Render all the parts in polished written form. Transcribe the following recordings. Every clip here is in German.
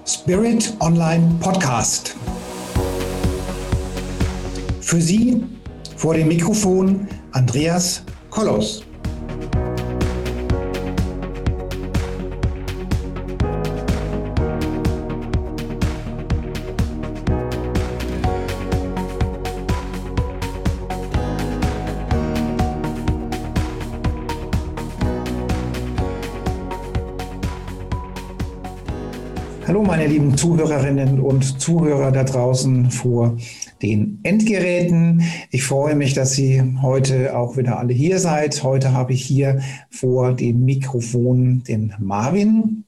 Spirit Online Podcast. Für Sie vor dem Mikrofon Andreas Kollos. Hallo meine lieben Zuhörerinnen und Zuhörer da draußen vor den Endgeräten. Ich freue mich, dass Sie heute auch wieder alle hier seid. Heute habe ich hier vor dem Mikrofon den Marvin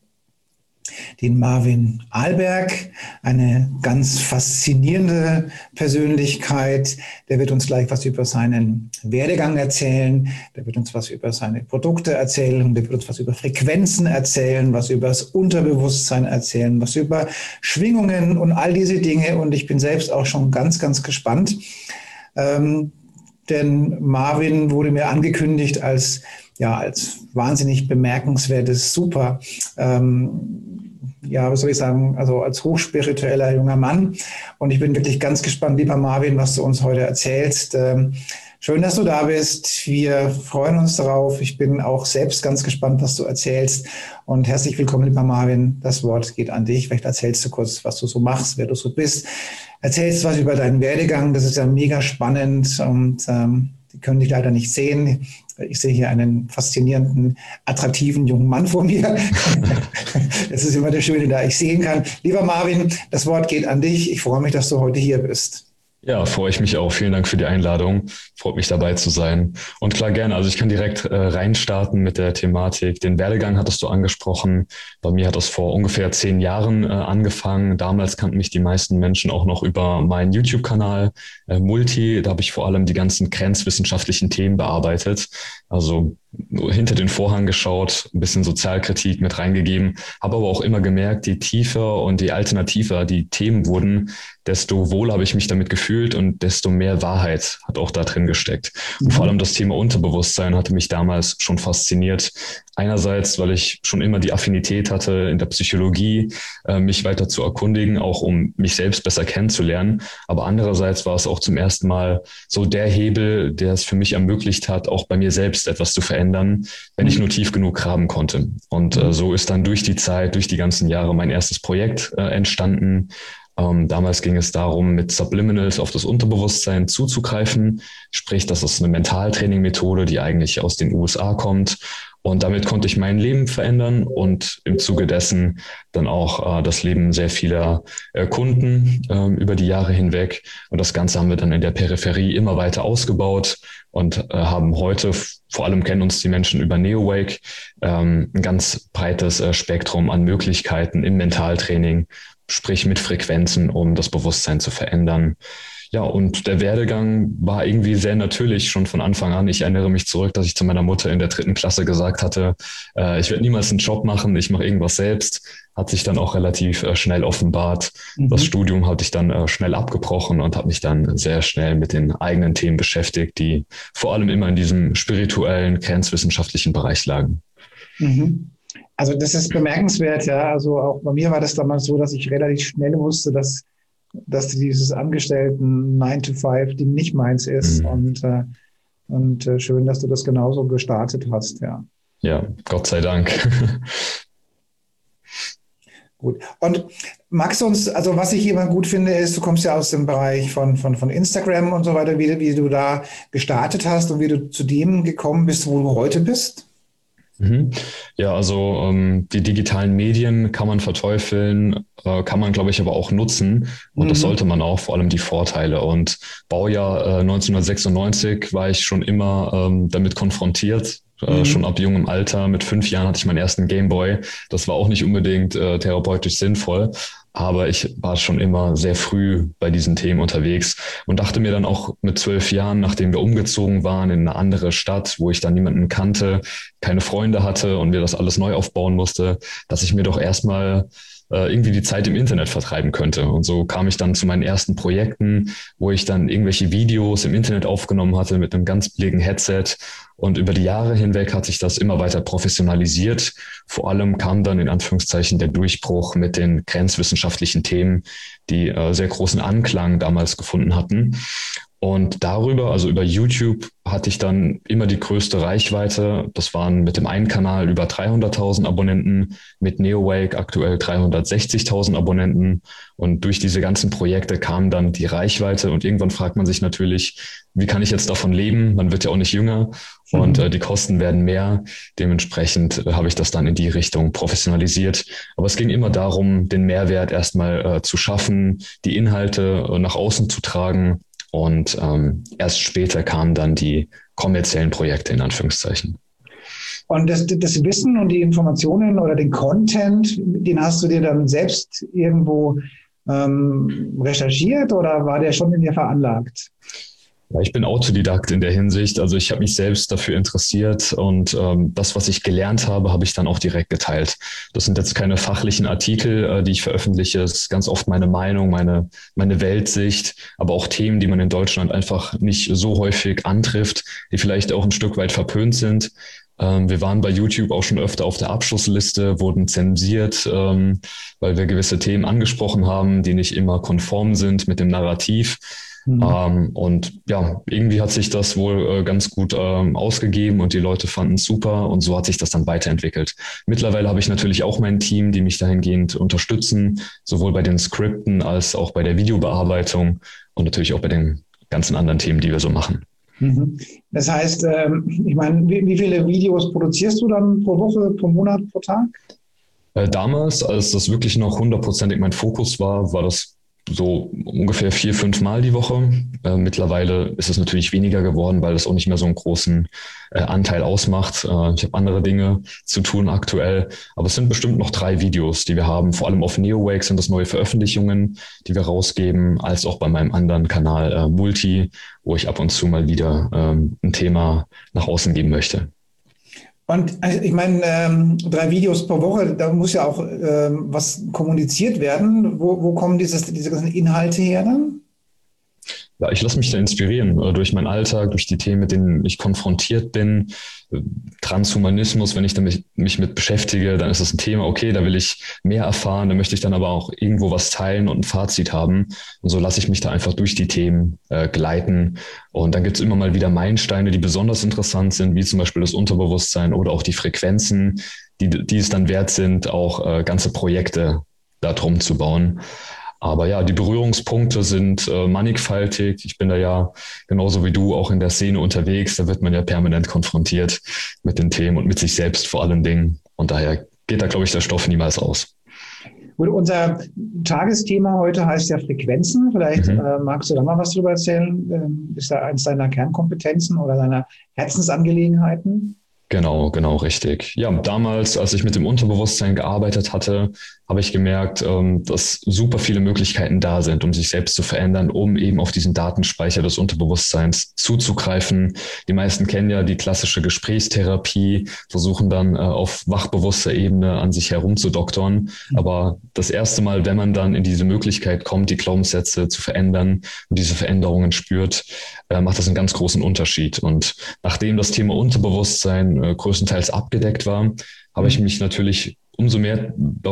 Ahlberg, eine ganz faszinierende Persönlichkeit. Der wird uns gleich was über seinen Werdegang erzählen, der wird uns was über seine Produkte erzählen, der wird uns was über Frequenzen erzählen, was über das Unterbewusstsein erzählen, was über Schwingungen und all diese Dinge. Und ich bin selbst auch schon ganz, ganz gespannt, denn Marvin wurde mir angekündigt als wahnsinnig bemerkenswertes, super, was soll ich sagen, also als hochspiritueller junger Mann. Und ich bin wirklich ganz gespannt, lieber Marvin, was du uns heute erzählst. Schön, dass du da bist. Wir freuen uns darauf. Ich bin auch selbst ganz gespannt, was du erzählst. Und herzlich willkommen, lieber Marvin. Das Wort geht an dich. Vielleicht erzählst du kurz, was du so machst, wer du so bist. Erzählst was über deinen Werdegang. Das ist ja mega spannend und die können dich leider nicht sehen. Ich sehe hier einen faszinierenden, attraktiven jungen Mann vor mir. Das ist immer das Schöne, da ich sehen kann. Lieber Marvin, das Wort geht an dich. Ich freue mich, dass du heute hier bist. Ja, freue ich mich auch. Vielen Dank für die Einladung. Freut mich dabei zu sein. Und klar, gerne. Also ich kann direkt reinstarten mit der Thematik. Den Werdegang hattest du angesprochen. Bei mir hat das vor ungefähr 10 Jahren angefangen. Damals kannten mich die meisten Menschen auch noch über meinen YouTube-Kanal Multi. Da habe ich vor allem die ganzen grenzwissenschaftlichen Themen bearbeitet. Also hinter den Vorhang geschaut, ein bisschen Sozialkritik mit reingegeben, habe aber auch immer gemerkt, je tiefer und je alternativer die Themen wurden, desto wohler habe ich mich damit gefühlt und desto mehr Wahrheit hat auch da drin gesteckt. Und vor allem das Thema Unterbewusstsein hatte mich damals schon fasziniert. Einerseits, weil ich schon immer die Affinität hatte in der Psychologie, mich weiter zu erkundigen, auch um mich selbst besser kennenzulernen. Aber andererseits war es auch zum ersten Mal so der Hebel, der es für mich ermöglicht hat, auch bei mir selbst etwas zu verändern, wenn ich nur tief genug graben konnte. Und so ist dann durch die Zeit, durch die ganzen Jahre mein erstes Projekt entstanden. Damals ging es darum, mit Subliminals auf das Unterbewusstsein zuzugreifen. Sprich, das ist eine Mentaltraining-Methode, die eigentlich aus den USA kommt. Und damit konnte ich mein Leben verändern und im Zuge dessen dann auch das Leben sehr vieler Kunden über die Jahre hinweg. Und das Ganze haben wir dann in der Peripherie immer weiter ausgebaut und haben heute, vor allem kennen uns die Menschen über Neowake, ein ganz breites Spektrum an Möglichkeiten im Mentaltraining, sprich mit Frequenzen, um das Bewusstsein zu verändern. Ja, und der Werdegang war irgendwie sehr natürlich schon von Anfang an. Ich erinnere mich zurück, dass ich zu meiner Mutter in der 3. Klasse gesagt hatte, ich werde niemals einen Job machen, ich mache irgendwas selbst. Hat sich dann auch relativ schnell offenbart. Das Studium hatte ich dann schnell abgebrochen und habe mich dann sehr schnell mit den eigenen Themen beschäftigt, die vor allem immer in diesem spirituellen, grenzwissenschaftlichen Bereich lagen. Also das ist bemerkenswert, ja. Also auch bei mir war das damals so, dass ich relativ schnell wusste, dass dieses Angestellten 9-to-5-Ding nicht meins ist. Und schön, dass du das genauso gestartet hast, ja. Ja, Gott sei Dank. Gut. Und magst du uns, also was ich immer gut finde, ist, du kommst ja aus dem Bereich von Instagram und so weiter, wie du da gestartet hast und wie du zu dem gekommen bist, wo du heute bist? Ja, also die digitalen Medien kann man verteufeln, kann man, glaube ich, aber auch nutzen. Und das sollte man auch, vor allem die Vorteile. Und Baujahr 1996 war ich schon immer damit konfrontiert. Schon ab jungem Alter, mit 5 Jahren hatte ich meinen ersten Gameboy. Das war auch nicht unbedingt therapeutisch sinnvoll. Aber ich war schon immer sehr früh bei diesen Themen unterwegs und dachte mir dann auch mit 12 Jahren, nachdem wir umgezogen waren in eine andere Stadt, wo ich dann niemanden kannte, keine Freunde hatte und mir das alles neu aufbauen musste, dass ich mir doch erstmal irgendwie die Zeit im Internet vertreiben könnte. Und so kam ich dann zu meinen ersten Projekten, wo ich dann irgendwelche Videos im Internet aufgenommen hatte mit einem ganz billigen Headset. Und über die Jahre hinweg hat sich das immer weiter professionalisiert. Vor allem kam dann in Anführungszeichen der Durchbruch mit den grenzwissenschaftlichen Themen, die sehr großen Anklang damals gefunden hatten. Und darüber, also über YouTube, hatte ich dann immer die größte Reichweite. Das waren mit dem einen Kanal über 300.000 Abonnenten, mit Neowake aktuell 360.000 Abonnenten. Und durch diese ganzen Projekte kam dann die Reichweite. Und irgendwann fragt man sich natürlich, wie kann ich jetzt davon leben? Man wird ja auch nicht jünger und die Kosten werden mehr. Dementsprechend habe ich das dann in die Richtung professionalisiert. Aber es ging immer darum, den Mehrwert erstmal zu schaffen, die Inhalte nach außen zu tragen. Und erst später kamen dann die kommerziellen Projekte in Anführungszeichen. Und das Wissen und die Informationen oder den Content, den hast du dir dann selbst irgendwo recherchiert oder war der schon in dir veranlagt? Ja, ich bin Autodidakt in der Hinsicht. Also ich habe mich selbst dafür interessiert und das, was ich gelernt habe, habe ich dann auch direkt geteilt. Das sind jetzt keine fachlichen Artikel, die ich veröffentliche. Es ist ganz oft meine Meinung, meine Weltsicht, aber auch Themen, die man in Deutschland einfach nicht so häufig antrifft, die vielleicht auch ein Stück weit verpönt sind. Wir waren bei YouTube auch schon öfter auf der Abschlussliste, wurden zensiert, weil wir gewisse Themen angesprochen haben, die nicht immer konform sind mit dem Narrativ. Und ja, irgendwie hat sich das wohl ganz gut ausgegeben und die Leute fanden es super und so hat sich das dann weiterentwickelt. Mittlerweile habe ich natürlich auch mein Team, die mich dahingehend unterstützen, sowohl bei den Skripten als auch bei der Videobearbeitung und natürlich auch bei den ganzen anderen Themen, die wir so machen. Das heißt, ich meine, wie viele Videos produzierst du dann pro Woche, pro Monat, pro Tag? Damals, als das wirklich noch 100%ig mein Fokus war, war das so ungefähr 4-5 Mal die Woche. Mittlerweile ist es natürlich weniger geworden, weil es auch nicht mehr so einen großen Anteil ausmacht. Ich habe andere Dinge zu tun aktuell, aber es sind bestimmt noch 3 Videos, die wir haben. Vor allem auf Neowake sind das neue Veröffentlichungen, die wir rausgeben, als auch bei meinem anderen Kanal Multi, wo ich ab und zu mal wieder ein Thema nach außen geben möchte. Und also ich meine, 3 Videos pro Woche, da muss ja auch was kommuniziert werden. Wo kommen diese ganzen Inhalte her dann? Ja, ich lasse mich da inspirieren durch meinen Alltag, durch die Themen, mit denen ich konfrontiert bin. Transhumanismus, wenn ich mich mit beschäftige, dann ist das ein Thema, okay, da will ich mehr erfahren, da möchte ich dann aber auch irgendwo was teilen und ein Fazit haben. Und so lasse ich mich da einfach durch die Themen gleiten. Und dann gibt es immer mal wieder Meilensteine, die besonders interessant sind, wie zum Beispiel das Unterbewusstsein oder auch die Frequenzen, die es dann wert sind, auch ganze Projekte da drum zu bauen. Aber ja, die Berührungspunkte sind mannigfaltig. Ich bin da ja genauso wie du auch in der Szene unterwegs. Da wird man ja permanent konfrontiert mit den Themen und mit sich selbst vor allen Dingen. Und daher geht da, glaube ich, der Stoff niemals aus. Gut, unser Tagesthema heute heißt ja Frequenzen. Vielleicht magst du da mal was drüber erzählen. Ist da eins deiner Kernkompetenzen oder deiner Herzensangelegenheiten? Genau, richtig. Ja, damals, als ich mit dem Unterbewusstsein gearbeitet hatte, habe ich gemerkt, dass super viele Möglichkeiten da sind, um sich selbst zu verändern, um eben auf diesen Datenspeicher des Unterbewusstseins zuzugreifen. Die meisten kennen ja die klassische Gesprächstherapie, versuchen dann auf wachbewusster Ebene an sich herumzudoktern. Aber das erste Mal, wenn man dann in diese Möglichkeit kommt, die Glaubenssätze zu verändern und diese Veränderungen spürt, macht das einen ganz großen Unterschied. Und nachdem das Thema Unterbewusstsein größtenteils abgedeckt war, habe ich mich natürlich umso mehr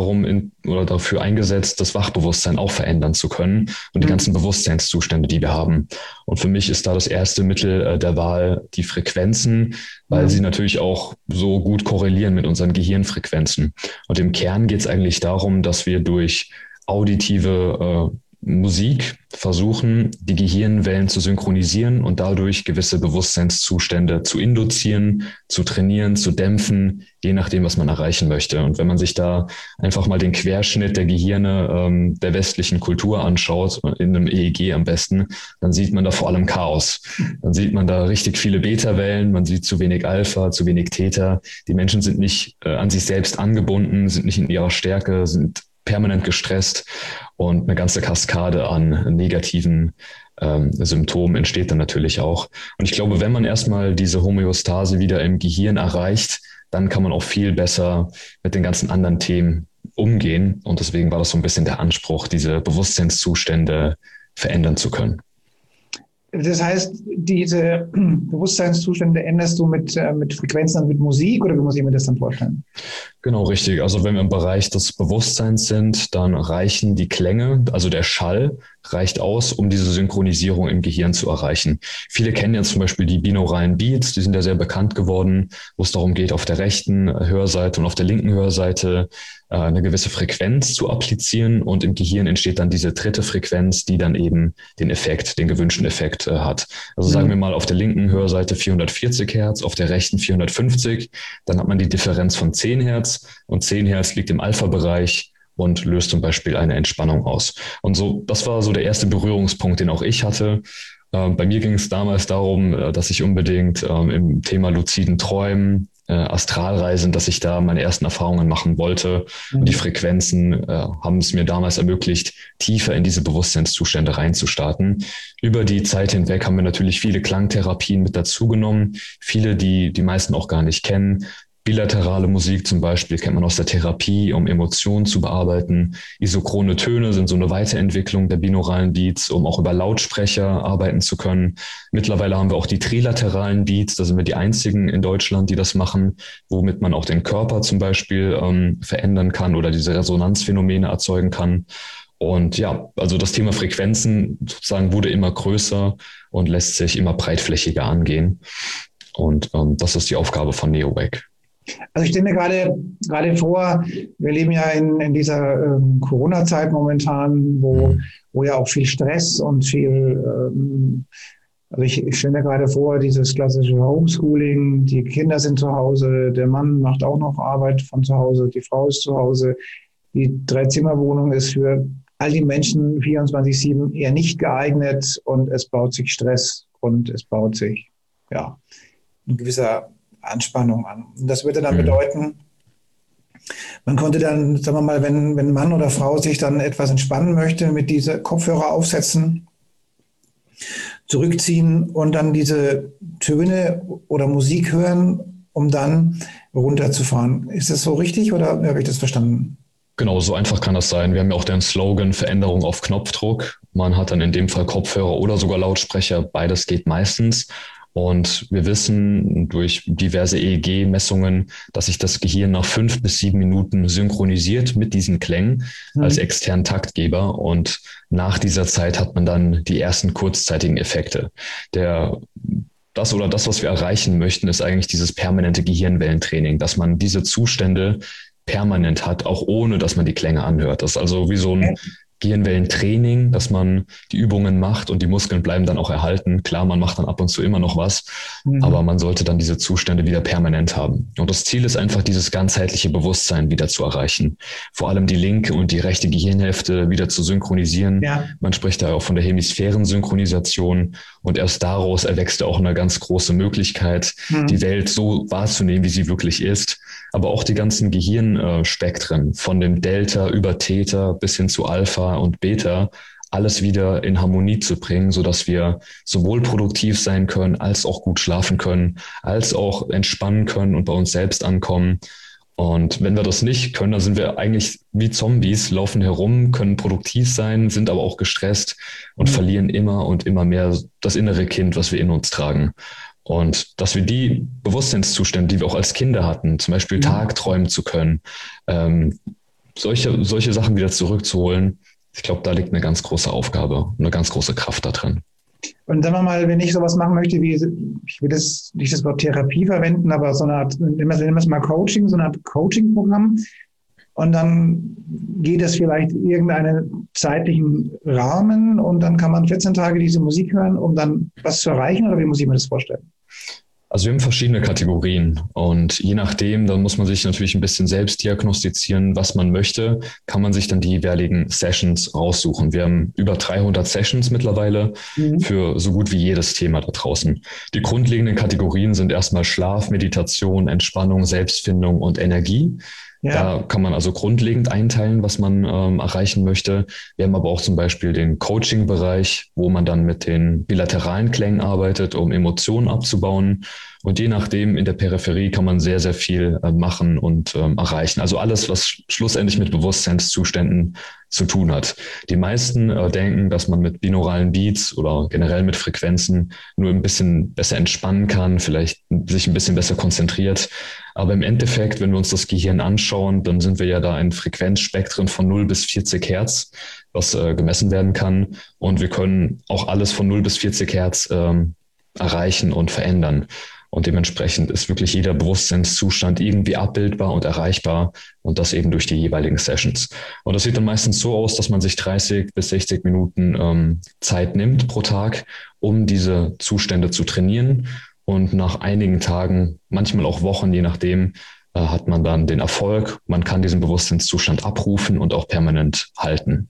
dafür eingesetzt, das Wachbewusstsein auch verändern zu können und die ganzen Bewusstseinszustände, die wir haben. Und für mich ist da das erste Mittel der Wahl die Frequenzen, weil sie natürlich auch so gut korrelieren mit unseren Gehirnfrequenzen. Und im Kern geht es eigentlich darum, dass wir durch auditive Musik versuchen, die Gehirnwellen zu synchronisieren und dadurch gewisse Bewusstseinszustände zu induzieren, zu trainieren, zu dämpfen, je nachdem, was man erreichen möchte. Und wenn man sich da einfach mal den Querschnitt der Gehirne der westlichen Kultur anschaut, in einem EEG am besten, dann sieht man da vor allem Chaos. Dann sieht man da richtig viele Beta-Wellen, man sieht zu wenig Alpha, zu wenig Theta. Die Menschen sind nicht an sich selbst angebunden, sind nicht in ihrer Stärke, sind permanent gestresst und eine ganze Kaskade an negativen Symptomen entsteht dann natürlich auch. Und ich glaube, wenn man erstmal diese Homöostase wieder im Gehirn erreicht, dann kann man auch viel besser mit den ganzen anderen Themen umgehen. Und deswegen war das so ein bisschen der Anspruch, diese Bewusstseinszustände verändern zu können. Das heißt, diese Bewusstseinszustände änderst du mit Frequenzen, also mit Musik, oder wie muss ich mir das dann vorstellen? Genau, richtig. Also wenn wir im Bereich des Bewusstseins sind, dann reichen die Klänge, also der Schall, reicht aus, um diese Synchronisierung im Gehirn zu erreichen. Viele kennen ja zum Beispiel die binauralen Beats, die sind ja sehr bekannt geworden, wo es darum geht, auf der rechten Hörseite und auf der linken Hörseite eine gewisse Frequenz zu applizieren, und im Gehirn entsteht dann diese dritte Frequenz, die dann eben den Effekt, den gewünschten Effekt hat. Also sagen wir mal auf der linken Hörseite 440 Hertz, auf der rechten 450, dann hat man die Differenz von 10 Hertz, und 10 Hertz liegt im Alpha-Bereich und löst zum Beispiel eine Entspannung aus. Und so, das war so der erste Berührungspunkt, den auch ich hatte. Bei mir ging es damals darum, dass ich unbedingt im Thema luziden Träumen, Astralreisen, dass ich da meine ersten Erfahrungen machen wollte. Und die Frequenzen haben es mir damals ermöglicht, tiefer in diese Bewusstseinszustände reinzustarten. Über die Zeit hinweg haben wir natürlich viele Klangtherapien mit dazugenommen, viele, die die meisten auch gar nicht kennen. Bilaterale Musik zum Beispiel kennt man aus der Therapie, um Emotionen zu bearbeiten. Isochrone Töne sind so eine Weiterentwicklung der binauralen Beats, um auch über Lautsprecher arbeiten zu können. Mittlerweile haben wir auch die trilateralen Beats, da sind wir die einzigen in Deutschland, die das machen, womit man auch den Körper zum Beispiel verändern kann oder diese Resonanzphänomene erzeugen kann. Und ja, also das Thema Frequenzen sozusagen wurde immer größer und lässt sich immer breitflächiger angehen. Und das ist die Aufgabe von NeoWake. Also ich stelle mir gerade vor, wir leben ja in dieser Corona-Zeit momentan, wo ja auch viel Stress und viel, also ich stelle mir gerade vor, dieses klassische Homeschooling, die Kinder sind zu Hause, der Mann macht auch noch Arbeit von zu Hause, die Frau ist zu Hause, die Dreizimmerwohnung ist für all die Menschen 24/7 eher nicht geeignet, und es baut sich Stress und es baut sich, ja, ein gewisser Anspannung an. Und das würde dann bedeuten, man konnte dann, sagen wir mal, wenn Mann oder Frau sich dann etwas entspannen möchte, mit diese Kopfhörer aufsetzen, zurückziehen und dann diese Töne oder Musik hören, um dann runterzufahren. Ist das so richtig, oder habe ich das verstanden? Genau, so einfach kann das sein. Wir haben ja auch den Slogan Veränderung auf Knopfdruck. Man hat dann in dem Fall Kopfhörer oder sogar Lautsprecher. Beides geht meistens. Und wir wissen durch diverse EEG-Messungen, dass sich das Gehirn nach 5 bis 7 Minuten synchronisiert mit diesen Klängen als externen Taktgeber. Und nach dieser Zeit hat man dann die ersten kurzzeitigen Effekte. Das, was wir erreichen möchten, ist eigentlich dieses permanente Gehirnwellentraining, dass man diese Zustände permanent hat, auch ohne, dass man die Klänge anhört. Das ist also wie so ein Gehirnwellentraining, dass man die Übungen macht und die Muskeln bleiben dann auch erhalten. Klar, man macht dann ab und zu immer noch was, aber man sollte dann diese Zustände wieder permanent haben. Und das Ziel ist einfach, dieses ganzheitliche Bewusstsein wieder zu erreichen. Vor allem die linke und die rechte Gehirnhälfte wieder zu synchronisieren. Ja. Man spricht da auch von der Hemisphärensynchronisation, und erst daraus erwächst auch eine ganz große Möglichkeit, die Welt so wahrzunehmen, wie sie wirklich ist. Aber auch die ganzen Gehirnspektren von dem Delta über Theta bis hin zu Alpha und Beta, alles wieder in Harmonie zu bringen, sodass wir sowohl produktiv sein können, als auch gut schlafen können, als auch entspannen können und bei uns selbst ankommen. Und wenn wir das nicht können, dann sind wir eigentlich wie Zombies, laufen herum, können produktiv sein, sind aber auch gestresst und verlieren immer und immer mehr das innere Kind, was wir in uns tragen. Und dass wir die Bewusstseinszustände, die wir auch als Kinder hatten, zum Beispiel tagträumen zu können, solche Sachen wieder zurückzuholen, ich glaube, da liegt eine ganz große Aufgabe, eine ganz große Kraft da drin. Und sagen wir mal, wenn ich sowas machen möchte, wie, ich will das nicht das Wort Therapie verwenden, aber so eine Art, nehmen wir es mal Coaching, so eine Art Coaching-Programm. Und dann geht es vielleicht irgendeinen zeitlichen Rahmen und dann kann man 14 Tage diese Musik hören, um dann was zu erreichen, oder wie muss ich mir das vorstellen? Also wir haben verschiedene Kategorien, und je nachdem, dann muss man sich natürlich ein bisschen selbst diagnostizieren, was man möchte, kann man sich dann die jeweiligen Sessions raussuchen. Wir haben über 300 Sessions mittlerweile für so gut wie jedes Thema da draußen. Die grundlegenden Kategorien sind erstmal Schlaf, Meditation, Entspannung, Selbstfindung und Energie. Da kann man also grundlegend einteilen, was man erreichen möchte. Wir haben aber auch zum Beispiel den Coaching-Bereich, wo man dann mit den bilateralen Klängen arbeitet, um Emotionen abzubauen. Und je nachdem in der Peripherie kann man sehr, sehr viel machen und erreichen. Also alles, was schlussendlich mit Bewusstseinszuständen zu tun hat. Die meisten denken, dass man mit binauralen Beats oder generell mit Frequenzen nur ein bisschen besser entspannen kann, vielleicht sich ein bisschen besser konzentriert. Aber im Endeffekt, wenn wir uns das Gehirn anschauen, dann sind wir ja da in Frequenzspektren von 0 bis 40 Hertz, was gemessen werden kann. Und wir können auch alles von 0 bis 40 Hertz erreichen und verändern. Und dementsprechend ist wirklich jeder Bewusstseinszustand irgendwie abbildbar und erreichbar und das eben durch die jeweiligen Sessions. Und das sieht dann meistens so aus, dass man sich 30 bis 60 Minuten Zeit nimmt pro Tag, um diese Zustände zu trainieren. Und nach einigen Tagen, manchmal auch Wochen, je nachdem, hat man dann den Erfolg. Man kann diesen Bewusstseinszustand abrufen und auch permanent halten.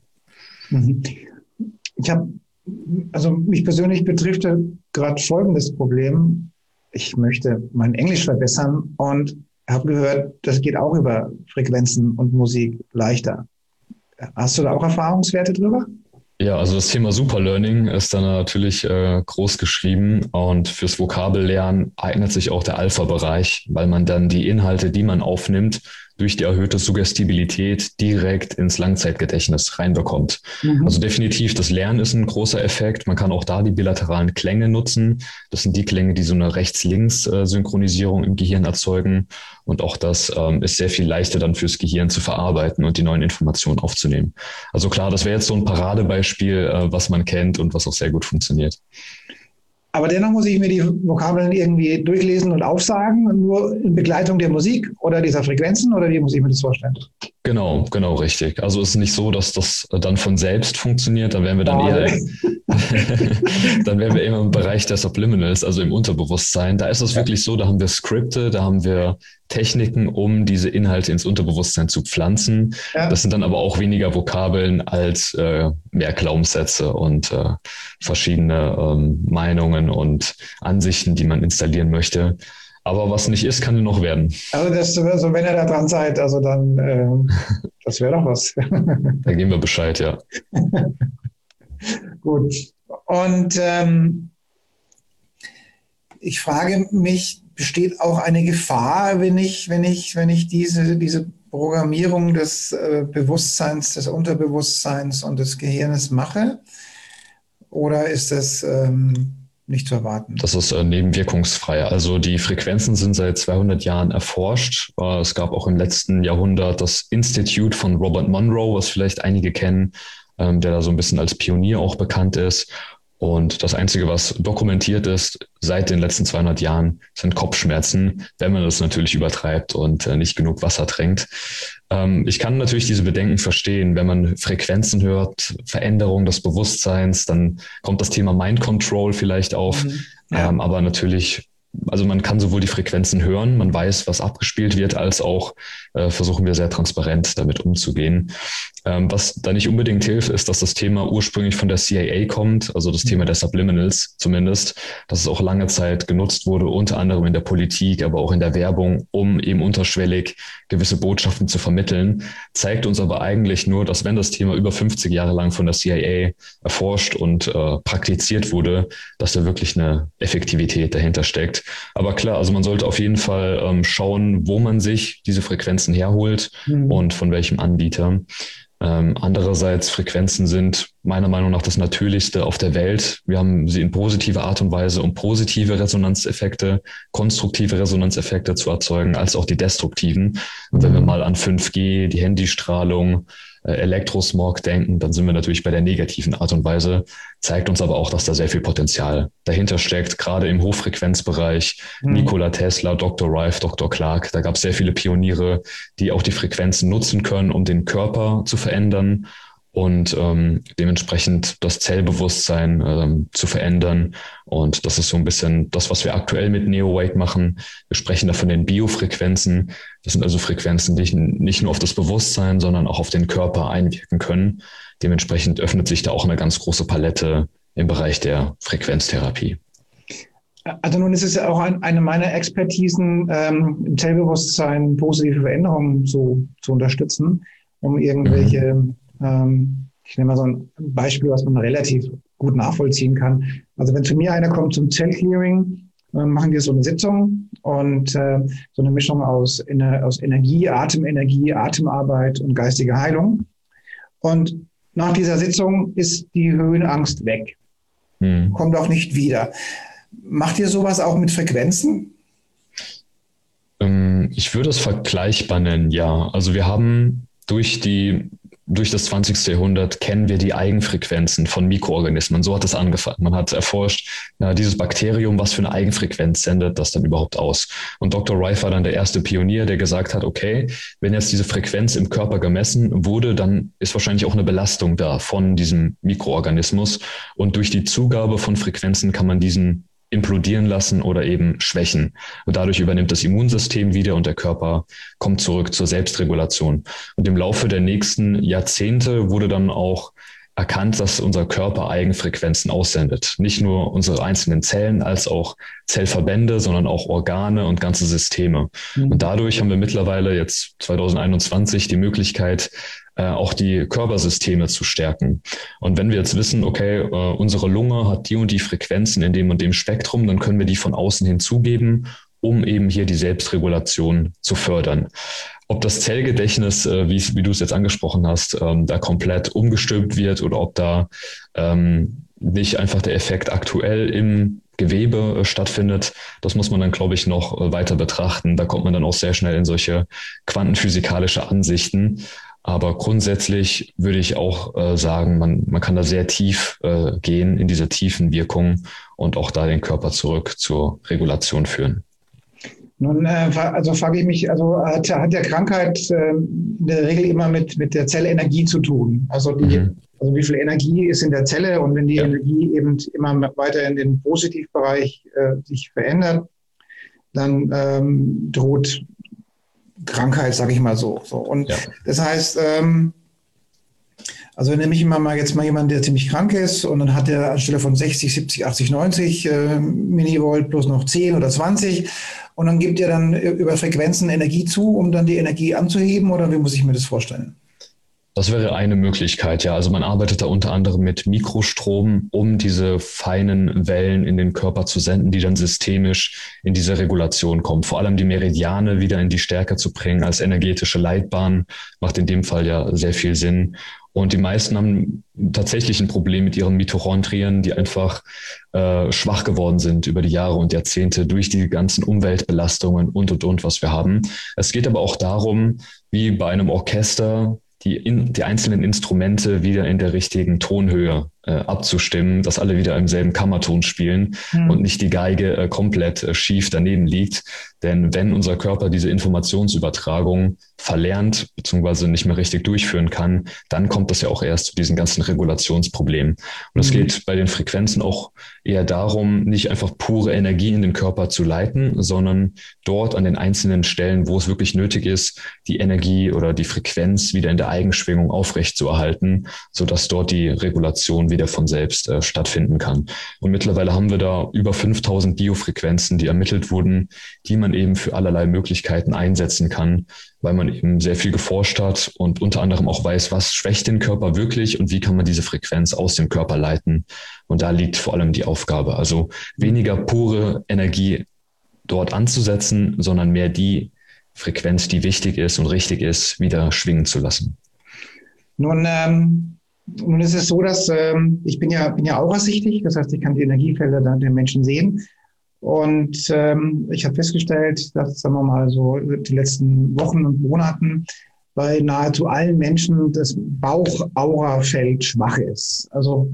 Also mich persönlich betrifft gerade folgendes Problem. Ich möchte mein Englisch verbessern und habe gehört, das geht auch über Frequenzen und Musik leichter. Hast du da auch Erfahrungswerte drüber? Ja, also das Thema Superlearning ist dann natürlich groß geschrieben und fürs Vokabellernen eignet sich auch der Alpha-Bereich, weil man dann die Inhalte, die man aufnimmt, durch die erhöhte Suggestibilität direkt ins Langzeitgedächtnis reinbekommt. Also definitiv, das Lernen ist ein großer Effekt. Man kann auch da die bilateralen Klänge nutzen. Das sind die Klänge, die so eine Rechts-Links-Synchronisierung im Gehirn erzeugen. Und auch das ist sehr viel leichter dann fürs Gehirn zu verarbeiten und die neuen Informationen aufzunehmen. Also klar, das wäre jetzt so ein Paradebeispiel, was man kennt und was auch sehr gut funktioniert. Aber dennoch muss ich mir die Vokabeln irgendwie durchlesen und aufsagen, nur in Begleitung der Musik oder dieser Frequenzen, oder wie muss ich mir das vorstellen? Genau, richtig. Also es ist nicht so, dass das dann von selbst funktioniert, dann wären wir dann dann wären wir eher im Bereich der Subliminals, also im Unterbewusstsein. Da ist es wirklich so, da haben wir Skripte, da haben wir Techniken, um diese Inhalte ins Unterbewusstsein zu pflanzen. Ja. Das sind dann aber auch weniger Vokabeln als mehr Glaubenssätze und verschiedene Meinungen und Ansichten, die man installieren möchte. Aber was nicht ist, kann noch werden. Also wenn ihr da dran seid, also dann, das wäre doch was. Da geben wir Bescheid, ja. Gut. Und ich frage mich, besteht auch eine Gefahr, wenn ich diese Programmierung des Bewusstseins, des Unterbewusstseins und des Gehirnes mache? Oder ist das nicht zu erwarten? Das ist nebenwirkungsfrei. Also die Frequenzen sind seit 200 Jahren erforscht. Es gab auch im letzten Jahrhundert das Institute von Robert Monroe, was vielleicht einige kennen, der da so ein bisschen als Pionier auch bekannt ist. Und das Einzige, was dokumentiert ist seit den letzten 200 Jahren, sind Kopfschmerzen, wenn man das natürlich übertreibt und nicht genug Wasser trinkt. Ich kann natürlich diese Bedenken verstehen, wenn man Frequenzen hört, Veränderung des Bewusstseins, dann kommt das Thema Mind Control vielleicht auf. Ja. Aber natürlich, also man kann sowohl die Frequenzen hören, man weiß, was abgespielt wird, als auch versuchen wir sehr transparent damit umzugehen. Was da nicht unbedingt hilft, ist, dass das Thema ursprünglich von der CIA kommt, also das Thema der Subliminals zumindest, dass es auch lange Zeit genutzt wurde, unter anderem in der Politik, aber auch in der Werbung, um eben unterschwellig gewisse Botschaften zu vermitteln, zeigt uns aber eigentlich nur, dass wenn das Thema über 50 Jahre lang von der CIA erforscht und praktiziert wurde, dass da wirklich eine Effektivität dahinter steckt. Aber klar, also man sollte auf jeden Fall schauen, wo man sich diese Frequenzen herholt und von welchem Anbieter. Andererseits, Frequenzen sind meiner Meinung nach das Natürlichste auf der Welt. Wir haben sie in positiver Art und Weise, um positive Resonanzeffekte, konstruktive Resonanzeffekte zu erzeugen, als auch die destruktiven. Und wenn wir mal an 5G, die Handystrahlung, Elektrosmog denken, dann sind wir natürlich bei der negativen Art und Weise, zeigt uns aber auch, dass da sehr viel Potenzial dahinter steckt, gerade im Hochfrequenzbereich. Nikola Tesla, Dr. Rife, Dr. Clark, da gab es sehr viele Pioniere, die auch die Frequenzen nutzen können, um den Körper zu verändern und dementsprechend das Zellbewusstsein zu verändern. Und das ist so ein bisschen das, was wir aktuell mit NeoWake machen. Wir sprechen da von den Biofrequenzen. Das sind also Frequenzen, die nicht nur auf das Bewusstsein, sondern auch auf den Körper einwirken können. Dementsprechend öffnet sich da auch eine ganz große Palette im Bereich der Frequenztherapie. Also nun ist es ja auch eine meiner Expertisen, im Zellbewusstsein positive Veränderungen zu unterstützen, um Mhm. irgendwelche, ich nehme mal so ein Beispiel, was man relativ gut nachvollziehen kann. Also wenn zu mir einer kommt zum Zellclearing, machen wir so eine Sitzung und so eine Mischung aus Energie, Atemarbeit und geistige Heilung. Und nach dieser Sitzung ist die Höhenangst weg, Mhm. kommt auch nicht wieder. Macht ihr sowas auch mit Frequenzen? Ich würde es vergleichbar nennen, ja. Also wir haben durch das 20. Jahrhundert kennen wir die Eigenfrequenzen von Mikroorganismen. So hat es angefangen. Man hat erforscht, na, dieses Bakterium, was für eine Eigenfrequenz sendet das dann überhaupt aus? Und Dr. Rife war dann der erste Pionier, der gesagt hat, okay, wenn jetzt diese Frequenz im Körper gemessen wurde, dann ist wahrscheinlich auch eine Belastung da von diesem Mikroorganismus. Und durch die Zugabe von Frequenzen kann man diesen implodieren lassen oder eben schwächen. Und dadurch übernimmt das Immunsystem wieder und der Körper kommt zurück zur Selbstregulation. Und im Laufe der nächsten Jahrzehnte wurde dann auch erkannt, dass unser Körper Eigenfrequenzen aussendet. Nicht nur unsere einzelnen Zellen als auch Zellverbände, sondern auch Organe und ganze Systeme. Und Mhm. dadurch haben wir mittlerweile jetzt 2021 die Möglichkeit, auch die Körpersysteme zu stärken. Und wenn wir jetzt wissen, okay, unsere Lunge hat die und die Frequenzen in dem und dem Spektrum, dann können wir die von außen hinzugeben, um eben hier die Selbstregulation zu fördern. Ob das Zellgedächtnis, wie du es jetzt angesprochen hast, da komplett umgestülpt wird oder ob da nicht einfach der Effekt aktuell im Gewebe stattfindet, das muss man dann, glaube ich, noch weiter betrachten. Da kommt man dann auch sehr schnell in solche quantenphysikalische Ansichten. Aber grundsätzlich würde ich auch sagen, man kann da sehr tief gehen in diese tiefen Wirkungen und auch da den Körper zurück zur Regulation führen. Nun, also frage ich mich, also hat der Krankheit in der Regel immer mit der Zellenergie zu tun? Mhm. Also wie viel Energie ist in der Zelle und wenn die Ja. Energie eben immer weiter in den Positivbereich sich verändert, dann droht Krankheit, sage ich mal so. Und Ja. das heißt, also nehme ich immer mal jetzt mal jemanden, der ziemlich krank ist und dann hat er anstelle von 60, 70, 80, 90 Millivolt plus noch 10 oder 20 und dann gibt er dann über Frequenzen Energie zu, um dann die Energie anzuheben oder wie muss ich mir das vorstellen? Das wäre eine Möglichkeit, ja. Also man arbeitet da unter anderem mit Mikrostrom, um diese feinen Wellen in den Körper zu senden, die dann systemisch in diese Regulation kommen. Vor allem die Meridiane wieder in die Stärke zu bringen als energetische Leitbahn, macht in dem Fall ja sehr viel Sinn. Und die meisten haben tatsächlich ein Problem mit ihren Mitochondrien, die einfach schwach geworden sind über die Jahre und Jahrzehnte durch die ganzen Umweltbelastungen und, was wir haben. Es geht aber auch darum, wie bei einem Orchester, die einzelnen Instrumente wieder in der richtigen Tonhöhe abzustimmen, dass alle wieder im selben Kammerton spielen und Hm. nicht die Geige komplett schief daneben liegt. Denn wenn unser Körper diese Informationsübertragung verlernt bzw. nicht mehr richtig durchführen kann, dann kommt das ja auch erst zu diesen ganzen Regulationsproblemen. Und es Hm. geht bei den Frequenzen auch eher darum, nicht einfach pure Energie in den Körper zu leiten, sondern dort an den einzelnen Stellen, wo es wirklich nötig ist, die Energie oder die Frequenz wieder in der Eigenschwingung aufrechtzuerhalten, sodass dort die Regulation wieder von selbst stattfinden kann. Und mittlerweile haben wir da über 5000 Biofrequenzen, die ermittelt wurden, die man eben für allerlei Möglichkeiten einsetzen kann, weil man eben sehr viel geforscht hat und unter anderem auch weiß, was schwächt den Körper wirklich und wie kann man diese Frequenz aus dem Körper leiten. Und da liegt vor allem die Aufgabe. Also weniger pure Energie dort anzusetzen, sondern mehr die Frequenz, die wichtig ist und richtig ist, wieder schwingen zu lassen. Nun, nun ist es so, dass ich bin ja aurasichtig, das heißt, ich kann die Energiefelder der Menschen sehen. Und ich habe festgestellt, dass, sagen wir mal, so die letzten Wochen und Monaten bei nahezu allen Menschen das Bauchaurafeld schwach ist. Also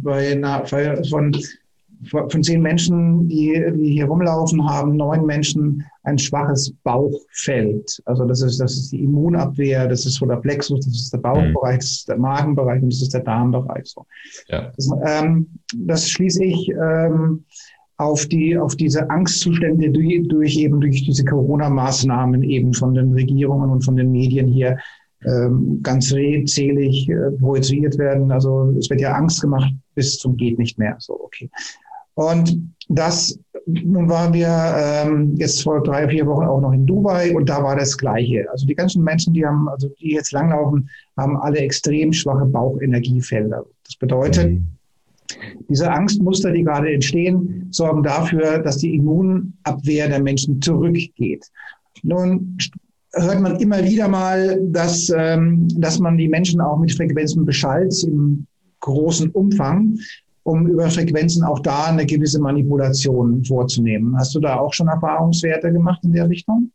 von 10 Menschen, die hier rumlaufen, haben 9 Menschen ein schwaches Bauchfeld. Also das ist die Immunabwehr, das ist Solarplexus, das ist der Bauchbereich, das ist der Magenbereich und das ist der Darmbereich. So. Ja. Das schließe ich auf diese Angstzustände durch diese Corona-Maßnahmen eben von den Regierungen und von den Medien hier ganz redselig projiziert werden. Also es wird ja Angst gemacht bis zum geht nicht mehr. So, okay. Und nun waren wir jetzt vor 3-4 Wochen auch noch in Dubai und da war das Gleiche. Also die ganzen Menschen, die jetzt langlaufen, haben alle extrem schwache Bauchenergiefelder. Das bedeutet, diese Angstmuster, die gerade entstehen, sorgen dafür, dass die Immunabwehr der Menschen zurückgeht. Nun hört man immer wieder mal, dass man die Menschen auch mit Frequenzen beschallt im großen Umfang, um über Frequenzen auch da eine gewisse Manipulation vorzunehmen. Hast du da auch schon Erfahrungswerte gemacht in der Richtung?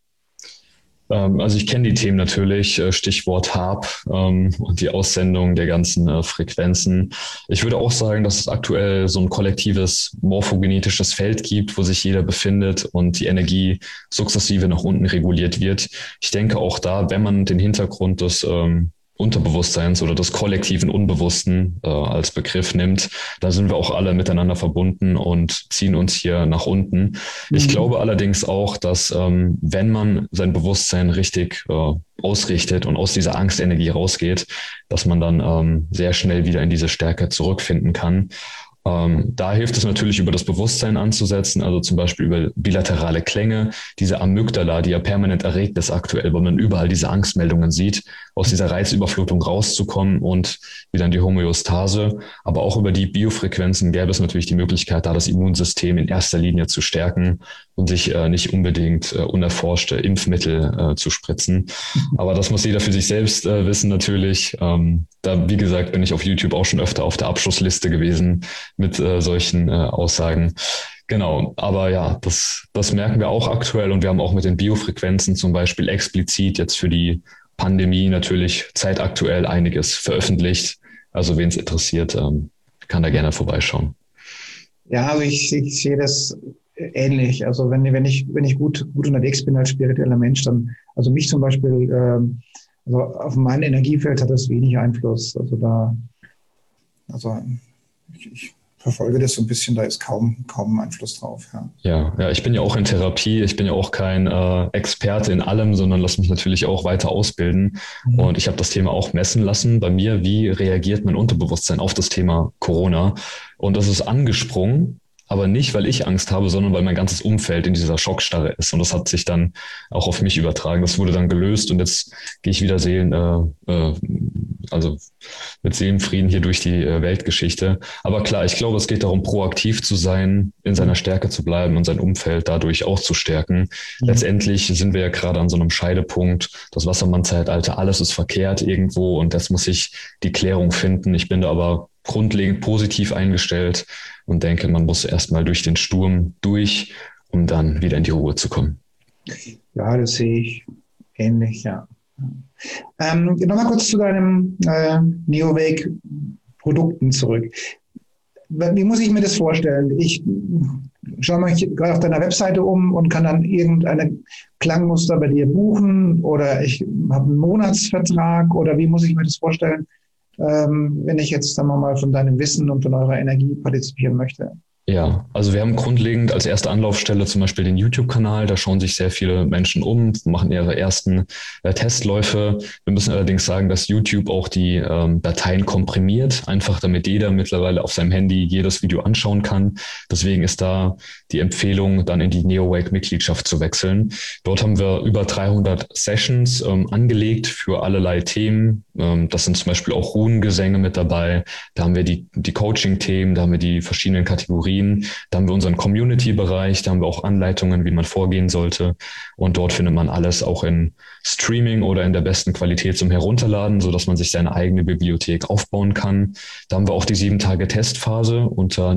Also ich kenne die Themen natürlich, Stichwort HAARP und die Aussendung der ganzen Frequenzen. Ich würde auch sagen, dass es aktuell so ein kollektives morphogenetisches Feld gibt, wo sich jeder befindet und die Energie sukzessive nach unten reguliert wird. Ich denke auch da, wenn man den Hintergrund des Unterbewusstseins oder des kollektiven Unbewussten als Begriff nimmt, da sind wir auch alle miteinander verbunden und ziehen uns hier nach unten. Ich glaube allerdings auch, dass wenn man sein Bewusstsein richtig ausrichtet und aus dieser Angstenergie rausgeht, dass man dann sehr schnell wieder in diese Stärke zurückfinden kann. Da hilft es natürlich, über das Bewusstsein anzusetzen, also zum Beispiel über bilaterale Klänge, diese Amygdala, die ja permanent erregt ist aktuell, weil man überall diese Angstmeldungen sieht, aus dieser Reizüberflutung rauszukommen und wieder in die Homöostase. Aber auch über die Biofrequenzen gäbe es natürlich die Möglichkeit, da das Immunsystem in erster Linie zu stärken und sich nicht unbedingt unerforschte Impfmittel zu spritzen. Aber das muss jeder für sich selbst wissen natürlich. Da, wie gesagt, bin ich auf YouTube auch schon öfter auf der Abschlussliste gewesen mit solchen Aussagen. Genau, aber ja, das merken wir auch aktuell und wir haben auch mit den Biofrequenzen zum Beispiel explizit jetzt für die Pandemie natürlich zeitaktuell einiges veröffentlicht. Also wen es interessiert, kann da gerne vorbeischauen. Ja, also ich sehe das ähnlich. Also wenn ich gut unterwegs bin als spiritueller Mensch, dann, also mich zum Beispiel, also auf mein Energiefeld hat das wenig Einfluss. Ich verfolge das so ein bisschen, da ist kaum Einfluss drauf. Ja, ich bin ja auch in Therapie, ich bin ja auch kein Experte in allem, sondern lasse mich natürlich auch weiter ausbilden. Und ich habe das Thema auch messen lassen bei mir, wie reagiert mein Unterbewusstsein auf das Thema Corona. Und das ist angesprungen, aber nicht, weil ich Angst habe, sondern weil mein ganzes Umfeld in dieser Schockstarre ist. Und das hat sich dann auch auf mich übertragen. Das wurde dann gelöst und jetzt gehe ich wieder also mit Seelenfrieden hier durch die Weltgeschichte. Aber klar, ich glaube, es geht darum, proaktiv zu sein, in seiner Stärke zu bleiben und sein Umfeld dadurch auch zu stärken. Letztendlich sind wir ja gerade an so einem Scheidepunkt, das Wassermann-Zeitalter, alles ist verkehrt irgendwo und jetzt muss ich die Klärung finden. Ich bin da aber grundlegend positiv eingestellt und denke, man muss erstmal durch den Sturm durch, um dann wieder in die Ruhe zu kommen. Ja, das sehe ich ähnlich, ja. Nochmal kurz zu deinem Neowake-Produkten zurück. Wie muss ich mir das vorstellen? Ich schaue mich gerade auf deiner Webseite um und kann dann irgendeine Klangmuster bei dir buchen oder ich habe einen Monatsvertrag oder wie muss ich mir das vorstellen, wenn ich jetzt, sagen wir mal, von deinem Wissen und von eurer Energie partizipieren möchte? Ja, also wir haben grundlegend als erste Anlaufstelle zum Beispiel den YouTube-Kanal. Da schauen sich sehr viele Menschen um, machen ihre ersten Testläufe. Wir müssen allerdings sagen, dass YouTube auch die Dateien komprimiert, einfach damit jeder mittlerweile auf seinem Handy jedes Video anschauen kann. Deswegen ist da die Empfehlung, dann in die Neowake-Mitgliedschaft zu wechseln. Dort haben wir über 300 Sessions angelegt für allerlei Themen. Das sind zum Beispiel auch Runengesänge mit dabei. Da haben wir die Coaching-Themen, da haben wir die verschiedenen Kategorien. Da haben wir unseren Community-Bereich, da haben wir auch Anleitungen, wie man vorgehen sollte. Und dort findet man alles auch in Streaming oder in der besten Qualität zum Herunterladen, sodass man sich seine eigene Bibliothek aufbauen kann. Da haben wir auch die 7-Tage-Testphase unter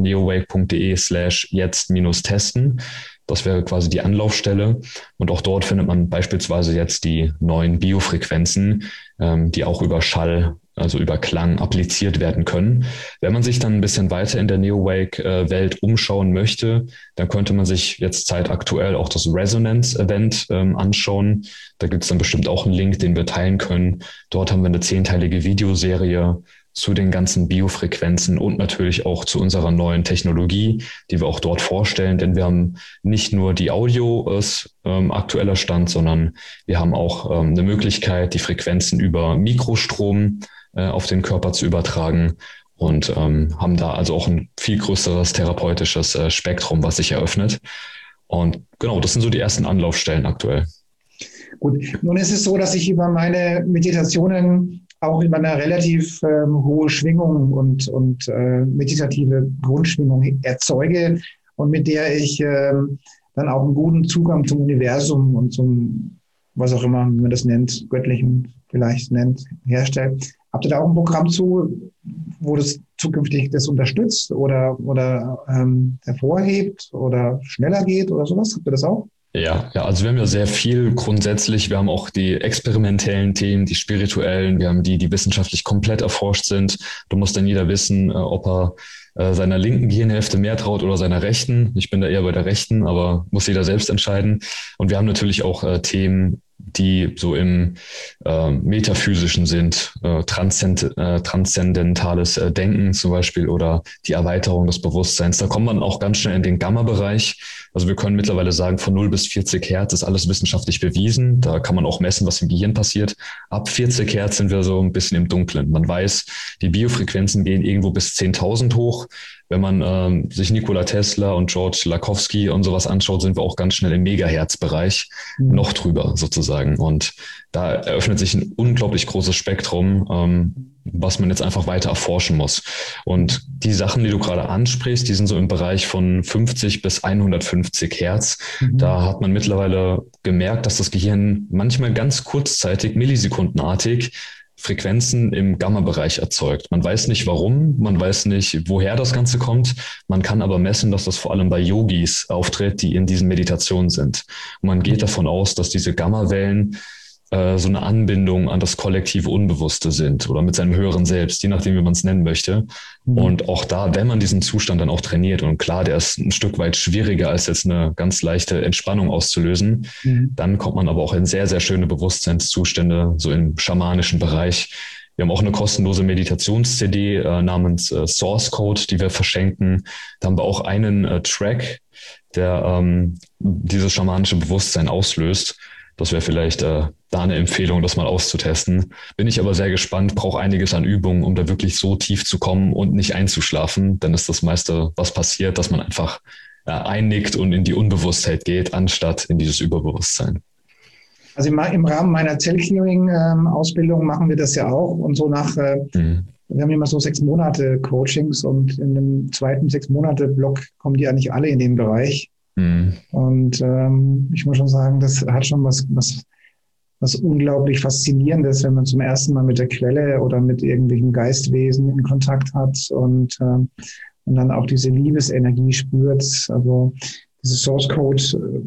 neowake.de/jetzt-testen. Das wäre quasi die Anlaufstelle. Und auch dort findet man beispielsweise jetzt die neuen Biofrequenzen, die auch über Schall, also über Klang appliziert werden können. Wenn man sich dann ein bisschen weiter in der Neowake-Welt umschauen möchte, dann könnte man sich jetzt zeitaktuell auch das Resonance-Event anschauen. Da gibt es dann bestimmt auch einen Link, den wir teilen können. Dort haben wir eine 10-teilige Videoserie zu den ganzen Biofrequenzen und natürlich auch zu unserer neuen Technologie, die wir auch dort vorstellen. Denn wir haben nicht nur die Audio als aktueller Stand, sondern wir haben auch eine Möglichkeit, die Frequenzen über Mikrostrom auf den Körper zu übertragen. und haben da also auch ein viel größeres therapeutisches Spektrum, was sich eröffnet. Und genau, das sind so die ersten Anlaufstellen aktuell. Gut, nun ist es so, dass ich über meine Meditationen auch über eine relativ hohe Schwingung und meditative Grundschwingung erzeuge und mit der ich dann auch einen guten Zugang zum Universum und zum, was auch immer, wie man das nennt, göttlichen vielleicht nennt, herstellt. Habt ihr da auch ein Programm zu, wo das zukünftig das unterstützt oder hervorhebt oder schneller geht oder sowas? Habt ihr das auch? Ja, also wir haben ja sehr viel grundsätzlich. Wir haben auch die experimentellen Themen, die spirituellen, wir haben die, die wissenschaftlich komplett erforscht sind. Du musst dann jeder wissen, ob er seiner linken Gehirnhälfte mehr traut oder seiner rechten. Ich bin da eher bei der rechten, aber muss jeder selbst entscheiden. Und wir haben natürlich auch Themen, die so im metaphysischen sind, transzendentales Denken zum Beispiel oder die Erweiterung des Bewusstseins. Da kommt man auch ganz schnell in den Gamma-Bereich. Also wir können mittlerweile sagen, von 0 bis 40 Hertz ist alles wissenschaftlich bewiesen. Da kann man auch messen, was im Gehirn passiert. Ab 40 Hertz sind wir so ein bisschen im Dunklen. Man weiß, die Biofrequenzen gehen irgendwo bis 10.000 hoch. Wenn man sich Nikola Tesla und George Lakhovsky und sowas anschaut, sind wir auch ganz schnell im Megahertz-Bereich, noch drüber sozusagen. Und da eröffnet sich ein unglaublich großes Spektrum, was man jetzt einfach weiter erforschen muss. Und die Sachen, die du gerade ansprichst, die sind so im Bereich von 50 bis 150 Hertz. Da hat man mittlerweile gemerkt, dass das Gehirn manchmal ganz kurzzeitig, millisekundenartig, Frequenzen im Gamma-Bereich erzeugt. Man weiß nicht warum, man weiß nicht, woher das Ganze kommt. Man kann aber messen, dass das vor allem bei Yogis auftritt, die in diesen Meditationen sind. Und man geht davon aus, dass diese Gamma-Wellen so eine Anbindung an das kollektive Unbewusste sind oder mit seinem höheren Selbst, je nachdem, wie man es nennen möchte. Und auch da, wenn man diesen Zustand dann auch trainiert, und klar, der ist ein Stück weit schwieriger als jetzt eine ganz leichte Entspannung auszulösen, dann kommt man aber auch in sehr, sehr schöne Bewusstseinszustände, so im schamanischen Bereich. Wir haben auch eine kostenlose Meditations-CD namens Source Code, die wir verschenken. Da haben wir auch einen Track, der dieses schamanische Bewusstsein auslöst. Das wäre vielleicht da eine Empfehlung, das mal auszutesten. Bin ich aber sehr gespannt, brauche einiges an Übungen, um da wirklich so tief zu kommen und nicht einzuschlafen. Dann ist das meiste, was passiert, dass man einfach einnickt und in die Unbewusstheit geht, anstatt in dieses Überbewusstsein. Also im Rahmen meiner Zellclearing-Ausbildung machen wir das ja auch. Und so wir haben immer so 6 Monate Coachings und in dem zweiten 6 Monate Block kommen die eigentlich alle in den Bereich. Und ich muss schon sagen, das hat schon was unglaublich Faszinierendes, wenn man zum ersten Mal mit der Quelle oder mit irgendwelchen Geistwesen in Kontakt hat und dann auch diese Liebesenergie spürt. Also diese Source Code,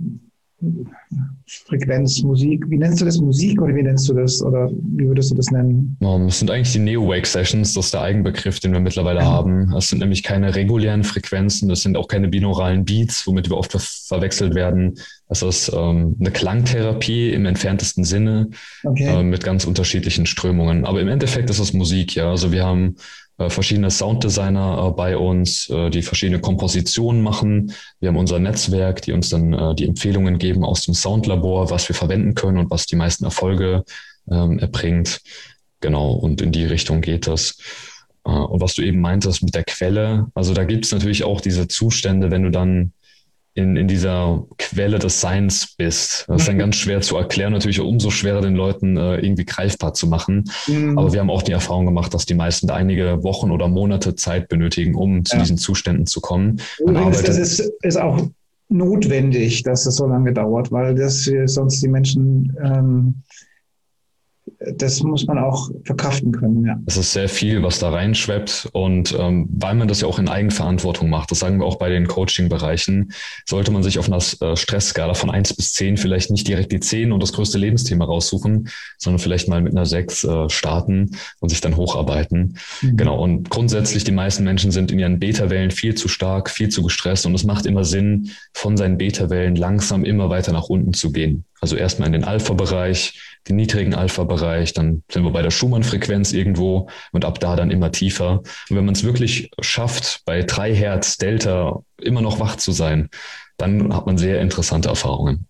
Frequenz, Musik. Wie nennst du das? Musik oder wie nennst du das? Oder wie würdest du das nennen? Das sind eigentlich die Neo-Wake-Sessions, das ist der Eigenbegriff, den wir mittlerweile haben. Es sind nämlich keine regulären Frequenzen, das sind auch keine binauralen Beats, womit wir oft verwechselt werden. Es ist eine Klangtherapie im entferntesten Sinne, mit ganz unterschiedlichen Strömungen. Aber im Endeffekt ist es Musik, ja. Also wir haben verschiedene Sounddesigner bei uns, die verschiedene Kompositionen machen. Wir haben unser Netzwerk, die uns dann die Empfehlungen geben aus dem Soundlabor, was wir verwenden können und was die meisten Erfolge erbringt. Genau, und in die Richtung geht das. Und was du eben meintest mit der Quelle, also da gibt es natürlich auch diese Zustände, wenn du dann in dieser Quelle des Seins bist. Das ist dann ganz schwer zu erklären, natürlich umso schwerer den Leuten irgendwie greifbar zu machen. Aber wir haben auch die Erfahrung gemacht, dass die meisten da einige Wochen oder Monate Zeit benötigen, um zu diesen Zuständen zu kommen. Übrigens, das ist auch notwendig, dass das so lange dauert, weil das sonst die Menschen das muss man auch verkraften können, ja. Es ist sehr viel, was da reinschweppt und weil man das ja auch in Eigenverantwortung macht, das sagen wir auch bei den Coaching-Bereichen, sollte man sich auf einer Stressskala von 1 bis 10 vielleicht nicht direkt die 10 und das größte Lebensthema raussuchen, sondern vielleicht mal mit einer 6 starten und sich dann hocharbeiten. Genau, und grundsätzlich die meisten Menschen sind in ihren Beta-Wellen viel zu stark, viel zu gestresst und es macht immer Sinn, von seinen Beta-Wellen langsam immer weiter nach unten zu gehen. Also erstmal in den Alpha-Bereich, den niedrigen Alpha-Bereich, dann sind wir bei der Schumann-Frequenz irgendwo und ab da dann immer tiefer. Und wenn man es wirklich schafft, bei 3 Hertz Delta immer noch wach zu sein, dann hat man sehr interessante Erfahrungen.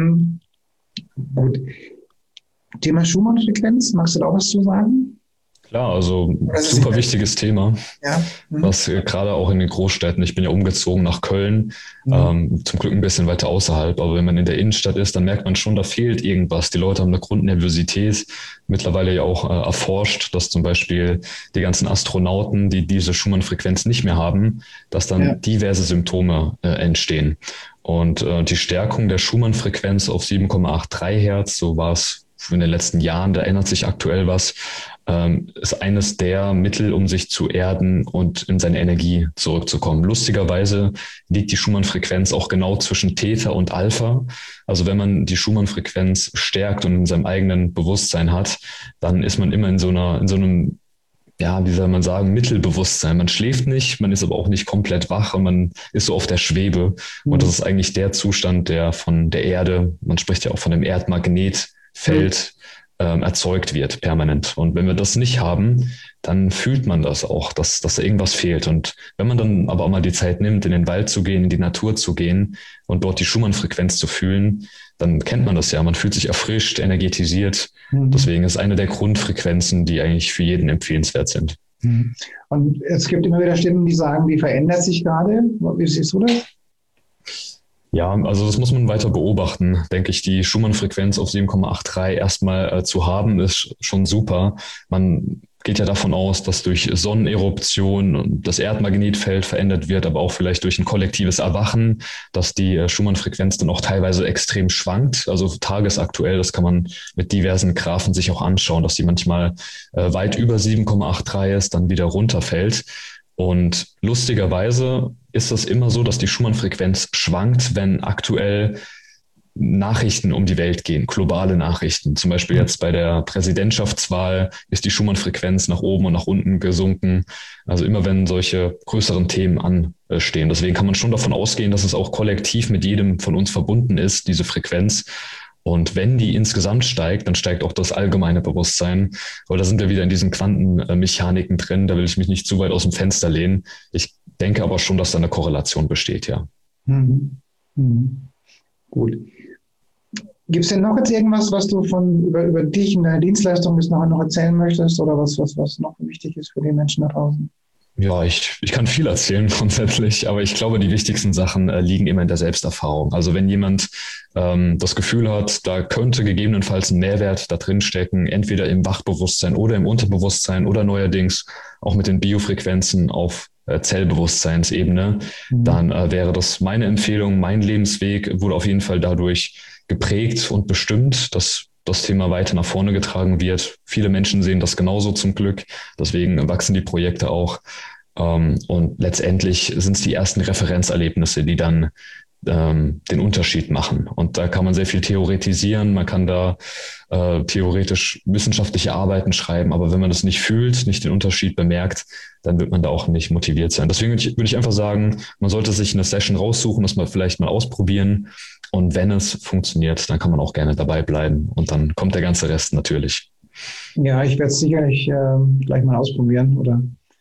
Gut. Thema Schumann-Frequenz, magst du da auch was zu sagen? Klar, also super wichtiges Thema, Ja. was gerade auch in den Großstädten, ich bin ja umgezogen nach Köln, zum Glück ein bisschen weiter außerhalb, aber wenn man in der Innenstadt ist, dann merkt man schon, da fehlt irgendwas. Die Leute haben eine Grundnervosität, mittlerweile ja auch erforscht, dass zum Beispiel die ganzen Astronauten, die diese Schumann-Frequenz nicht mehr haben, dass dann diverse Symptome entstehen. Und die Stärkung der Schumann-Frequenz auf 7,83 Hertz, so war es in den letzten Jahren, da ändert sich aktuell was, ist eines der Mittel, um sich zu erden und in seine Energie zurückzukommen. Lustigerweise liegt die Schumann-Frequenz auch genau zwischen Theta und Alpha. Also wenn man die Schumann-Frequenz stärkt und in seinem eigenen Bewusstsein hat, dann ist man immer in so einem, ja, wie soll man sagen, Mittelbewusstsein. Man schläft nicht, man ist aber auch nicht komplett wach und man ist so auf der Schwebe. Und das ist eigentlich der Zustand, der von der Erde, man spricht ja auch von dem Erdmagnetfeld, erzeugt wird permanent. Und wenn wir das nicht haben, dann fühlt man das auch, dass da irgendwas fehlt. Und wenn man dann aber auch mal die Zeit nimmt, in den Wald zu gehen, in die Natur zu gehen und dort die Schumann-Frequenz zu fühlen, dann kennt man das ja. Man fühlt sich erfrischt, energetisiert. Deswegen ist eine der Grundfrequenzen, die eigentlich für jeden empfehlenswert sind. Und es gibt immer wieder Stimmen, die sagen, die verändert sich gerade. Wie siehst du das? Ja, also das muss man weiter beobachten, denke ich. Die Schumann-Frequenz auf 7,83 erstmal zu haben, ist schon super. Man geht ja davon aus, dass durch Sonneneruption das Erdmagnetfeld verändert wird, aber auch vielleicht durch ein kollektives Erwachen, dass die Schumann-Frequenz dann auch teilweise extrem schwankt. Also tagesaktuell, das kann man mit diversen Graphen sich auch anschauen, dass die manchmal weit über 7,83 ist, dann wieder runterfällt. Und lustigerweise ist es immer so, dass die Schumann-Frequenz schwankt, wenn aktuell Nachrichten um die Welt gehen, globale Nachrichten. Zum Beispiel jetzt bei der Präsidentschaftswahl ist die Schumann-Frequenz nach oben und nach unten gesunken. Also immer wenn solche größeren Themen anstehen. Deswegen kann man schon davon ausgehen, dass es auch kollektiv mit jedem von uns verbunden ist, diese Frequenz. Und wenn die insgesamt steigt, dann steigt auch das allgemeine Bewusstsein. Aber da sind wir wieder in diesen Quantenmechaniken drin. Da will ich mich nicht zu weit aus dem Fenster lehnen. Ich denke aber schon, dass da eine Korrelation besteht, ja. Gut. Gibt es denn noch jetzt irgendwas, was du über dich und deine Dienstleistung bis nachher noch erzählen möchtest oder was noch wichtig ist für die Menschen da draußen? Ja, ich kann viel erzählen grundsätzlich, aber ich glaube, die wichtigsten Sachen liegen immer in der Selbsterfahrung. Also wenn jemand das Gefühl hat, da könnte gegebenenfalls ein Mehrwert da drin stecken, entweder im Wachbewusstsein oder im Unterbewusstsein oder neuerdings auch mit den Biofrequenzen auf Zellbewusstseinsebene, dann wäre das meine Empfehlung. Mein Lebensweg wurde auf jeden Fall dadurch geprägt und bestimmt, dass das Thema weiter nach vorne getragen wird. Viele Menschen sehen das genauso zum Glück. Deswegen wachsen die Projekte auch. Und letztendlich sind es die ersten Referenzerlebnisse, die dann den Unterschied machen. Und da kann man sehr viel theoretisieren. Man kann da theoretisch wissenschaftliche Arbeiten schreiben. Aber wenn man das nicht fühlt, nicht den Unterschied bemerkt, dann wird man da auch nicht motiviert sein. Deswegen würde ich einfach sagen, man sollte sich eine Session raussuchen, das mal vielleicht mal ausprobieren. Und wenn es funktioniert, dann kann man auch gerne dabei bleiben. Und dann kommt der ganze Rest natürlich. Ja, ich werde es sicherlich gleich mal ausprobieren oder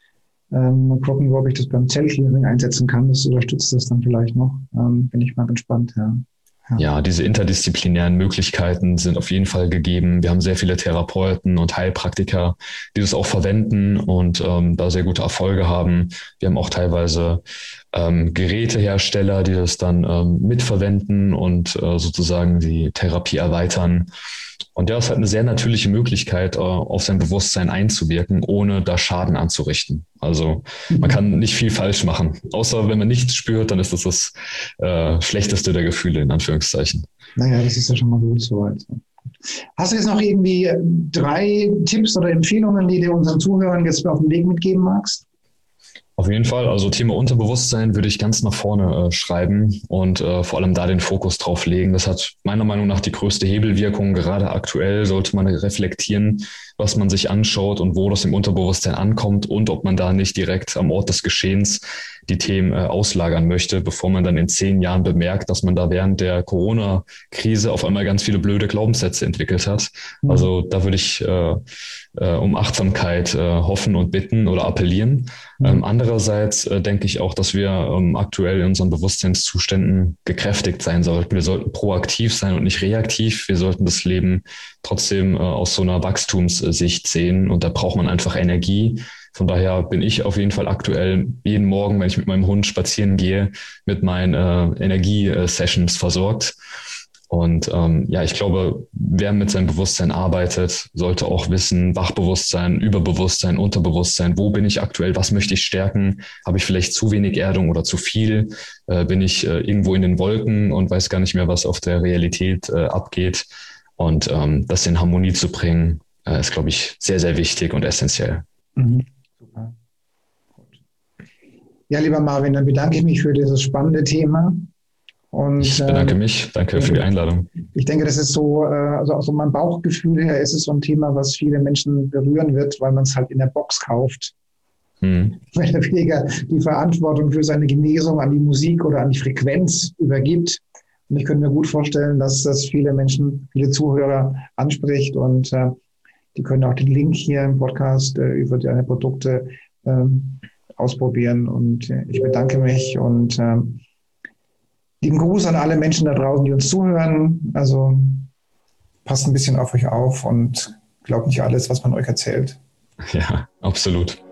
mal gucken, ob ich das beim Zellclearing einsetzen kann. Das unterstützt das dann vielleicht noch. Bin ich mal gespannt, ja. Ja, diese interdisziplinären Möglichkeiten sind auf jeden Fall gegeben. Wir haben sehr viele Therapeuten und Heilpraktiker, die das auch verwenden und da sehr gute Erfolge haben. Wir haben auch teilweise Gerätehersteller, die das dann mitverwenden und sozusagen die Therapie erweitern. Und ja, es hat eine sehr natürliche Möglichkeit, auf sein Bewusstsein einzuwirken, ohne da Schaden anzurichten. Also man kann nicht viel falsch machen. Außer wenn man nichts spürt, dann ist das schlechteste der Gefühle, in Anführungszeichen. Naja, das ist ja schon mal gut soweit. Hast du jetzt noch irgendwie 3 Tipps oder Empfehlungen, die du unseren Zuhörern jetzt auf den Weg mitgeben magst? Auf jeden Fall. Also Thema Unterbewusstsein würde ich ganz nach vorne schreiben und vor allem da den Fokus drauf legen. Das hat meiner Meinung nach die größte Hebelwirkung. Gerade aktuell sollte man reflektieren, was man sich anschaut und wo das im Unterbewusstsein ankommt und ob man da nicht direkt am Ort des Geschehens die Themen auslagern möchte, bevor man dann in 10 Jahren bemerkt, dass man da während der Corona-Krise auf einmal ganz viele blöde Glaubenssätze entwickelt hat. Also da würde ich um Achtsamkeit hoffen und bitten oder appellieren. Andererseits andererseits denke ich auch, dass wir aktuell in unseren Bewusstseinszuständen gekräftigt sein sollten. Wir sollten proaktiv sein und nicht reaktiv. Wir sollten das Leben trotzdem aus so einer Wachstumssicht sehen und da braucht man einfach Energie. Von daher bin ich auf jeden Fall aktuell jeden Morgen, wenn ich mit meinem Hund spazieren gehe, mit meinen Energiesessions versorgt. Und ich glaube, wer mit seinem Bewusstsein arbeitet, sollte auch wissen, Wachbewusstsein, Überbewusstsein, Unterbewusstsein, wo bin ich aktuell, was möchte ich stärken, habe ich vielleicht zu wenig Erdung oder zu viel, bin ich irgendwo in den Wolken und weiß gar nicht mehr, was auf der Realität abgeht. Und das in Harmonie zu bringen, ist, glaube ich, sehr, sehr wichtig und essentiell. Mhm. Super. Gut. Ja, lieber Marvin, dann bedanke ich mich für dieses spannende Thema. Und, ich bedanke mich. Danke für die Einladung. Ich denke, das ist so, also aus meinem Bauchgefühl her ist es so ein Thema, was viele Menschen berühren wird, weil man es halt in der Box kauft. Mehr oder weniger die Verantwortung für seine Genesung an die Musik oder an die Frequenz übergibt. Und ich könnte mir gut vorstellen, dass das viele Menschen, viele Zuhörer anspricht. Und die können auch den Link hier im Podcast über deine Produkte ausprobieren. Und ich bedanke mich und lieben Gruß an alle Menschen da draußen, die uns zuhören. Also passt ein bisschen auf euch auf und glaubt nicht alles, was man euch erzählt. Ja, absolut.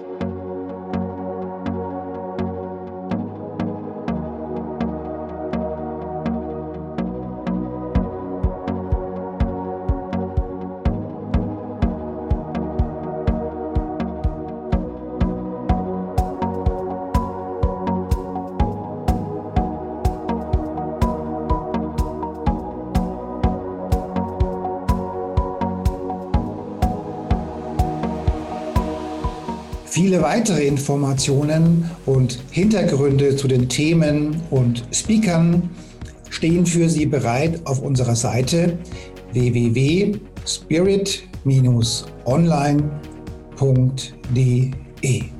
Viele weitere Informationen und Hintergründe zu den Themen und Speakern stehen für Sie bereit auf unserer Seite www.spirit-online.de.